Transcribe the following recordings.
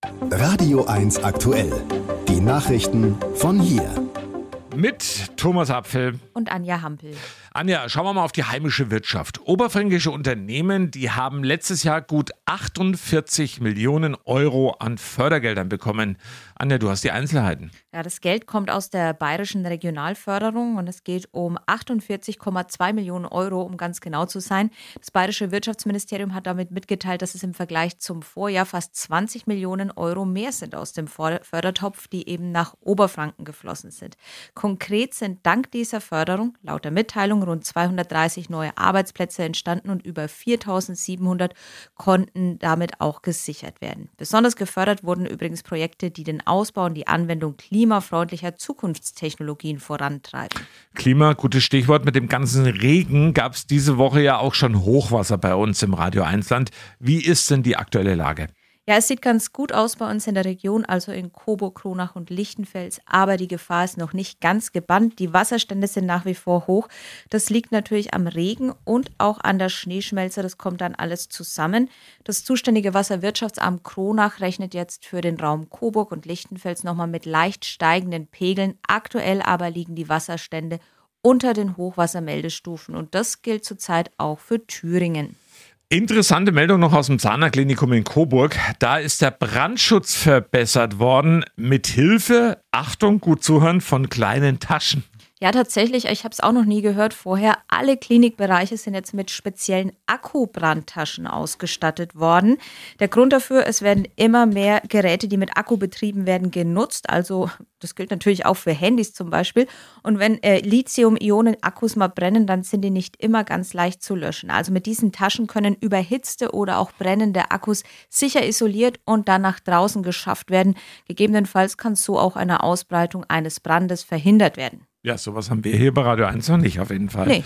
Radio 1 aktuell. Die Nachrichten von hier. Mit Thomas Apfel und Anja Hampel. Anja, schauen wir mal auf die heimische Wirtschaft. Oberfränkische Unternehmen, die haben letztes Jahr gut 48 Millionen Euro an Fördergeldern bekommen. Anja, du hast die Einzelheiten. Ja, das Geld kommt aus der bayerischen Regionalförderung und es geht um 48,2 Millionen Euro, um ganz genau zu sein. Das bayerische Wirtschaftsministerium hat damit mitgeteilt, dass es im Vergleich zum Vorjahr fast 20 Millionen Euro mehr sind aus dem Fördertopf, die eben nach Oberfranken geflossen sind. Konkret sind dank dieser Förderung laut der Mitteilung rund 230 neue Arbeitsplätze entstanden und über 4.700 konnten damit auch gesichert werden. Besonders gefördert wurden übrigens Projekte, die den Ausbau und die Anwendung klimafreundlicher Zukunftstechnologien vorantreiben. Klima, gutes Stichwort. Mit dem ganzen Regen gab es diese Woche ja auch schon Hochwasser bei uns im Radio 1 Land. Wie ist denn die aktuelle Lage? Ja, es sieht ganz gut aus bei uns in der Region, also in Coburg, Kronach und Lichtenfels, aber die Gefahr ist noch nicht ganz gebannt. Die Wasserstände sind nach wie vor hoch. Das liegt natürlich am Regen und auch an der Schneeschmelze. Das kommt dann alles zusammen. Das zuständige Wasserwirtschaftsamt Kronach rechnet jetzt für den Raum Coburg und Lichtenfels nochmal mit leicht steigenden Pegeln. Aktuell aber liegen die Wasserstände unter den Hochwassermeldestufen und das gilt zurzeit auch für Thüringen. Interessante Meldung noch aus dem Zahner-Klinikum in Coburg. Da ist der Brandschutz verbessert worden mit Hilfe, Achtung, gut zuhören, von kleinen Taschen. Ja, tatsächlich, ich habe es auch noch nie gehört vorher. Alle Klinikbereiche sind jetzt mit speziellen Akkubrandtaschen ausgestattet worden. Der Grund dafür, es werden immer mehr Geräte, die mit Akku betrieben werden, genutzt. Also das gilt natürlich auch für Handys zum Beispiel. Und wenn Lithium-Ionen-Akkus mal brennen, dann sind die nicht immer ganz leicht zu löschen. Also mit diesen Taschen können überhitzte oder auch brennende Akkus sicher isoliert und dann nach draußen geschafft werden. Gegebenenfalls kann so auch eine Ausbreitung eines Brandes verhindert werden. Ja, sowas haben wir hier bei Radio 1 noch nicht, auf jeden Fall. Nee.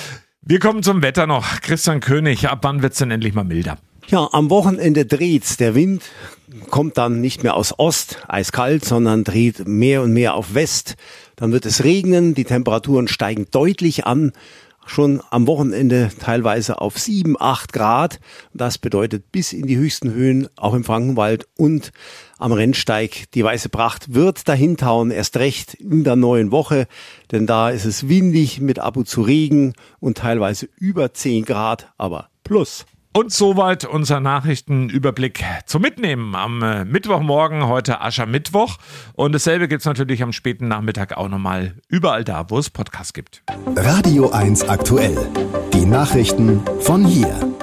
Wir kommen zum Wetter noch. Christian König, ab wann wird es denn endlich mal milder? Ja, am Wochenende dreht's. Der Wind kommt dann nicht mehr aus Ost, eiskalt, sondern dreht mehr und mehr auf West. Dann wird es regnen, die Temperaturen steigen deutlich an. Schon am Wochenende teilweise auf 7, 8 Grad. Das bedeutet bis in die höchsten Höhen, auch im Frankenwald und am Rennsteig. Die Weiße Pracht wird dahintauen, erst recht in der neuen Woche, denn da ist es windig mit ab und zu Regen und teilweise über 10 Grad, aber plus. Und soweit unser Nachrichtenüberblick zum Mitnehmen am Mittwochmorgen, heute Aschermittwoch. Und dasselbe gibt es natürlich am späten Nachmittag auch nochmal überall da, wo es Podcasts gibt. Radio 1 aktuell. Die Nachrichten von hier.